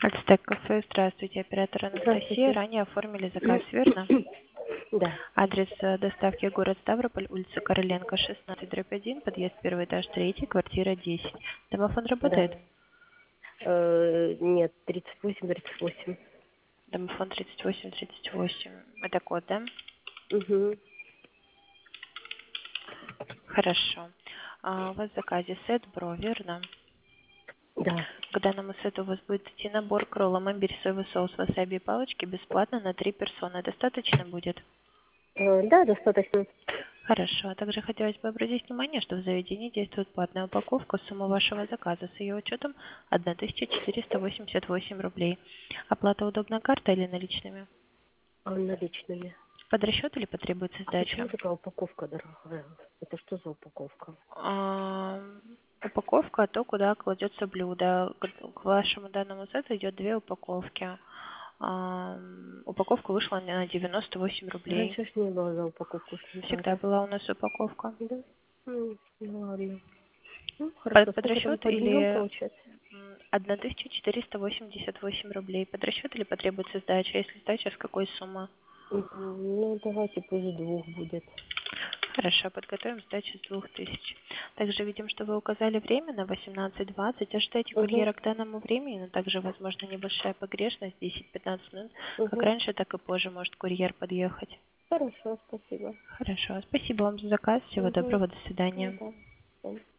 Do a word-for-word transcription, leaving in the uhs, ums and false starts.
Альстек кафе, здравствуйте, оператор Анастасия. Здравствуйте. Ранее оформили заказ, верно? Да, Адрес э, доставки город Ставрополь, улица Короленко, шестнадцать, дробь один, подъезд первый этаж, третий, квартира десять. Домофон да. работает? Э, нет, тридцать восемь, тридцать восемь. Домофон тридцать восемь тридцать восемь. Это код, да? Угу. Хорошо. А, у вас в заказе сет Бро, верно? Да. К данному сету у вас будет идти набор кролла, имбирь, соевый соус, васаби и палочки бесплатно на три персоны. Достаточно будет? Э, да, достаточно. Хорошо. А также хотелось бы обратить внимание, что в заведении действует платная упаковка. Сумма вашего заказа с ее учетом тысяча четыреста восемьдесят восемь рублей. Оплата удобна картой или наличными? А наличными. Под расчет или потребуется А почему сдача? такая упаковка дорогая? Это что за упаковка? А, упаковка, то, куда кладется блюдо. К к вашему данному сету идет две упаковки. А, упаковка вышла на девяносто восемь рублей. Раньше ж не было за упаковку Всегда стандарта. была у нас упаковка. Да? М, ну ладно. Ну, Под, хорошо. под Сколько там расчет по деньгам или получается? м, тысяча четыреста восемьдесят восемь рублей. Под расчет или потребуется сдача? Если сдача, с какой суммы? М, Ну, давайте пусть двух будет. Хорошо, подготовим сдачу с двух тысяч. Также видим, что вы указали время на восемнадцать двадцать. Ожидайте Угу. курьера к данному времени, но также, возможно, небольшая погрешность, десять-пятнадцать минут. Как Угу. раньше, так и позже может курьер подъехать. Хорошо, спасибо. Хорошо, спасибо вам за заказ. Всего Угу. доброго, до Ну, свидания. да. Да.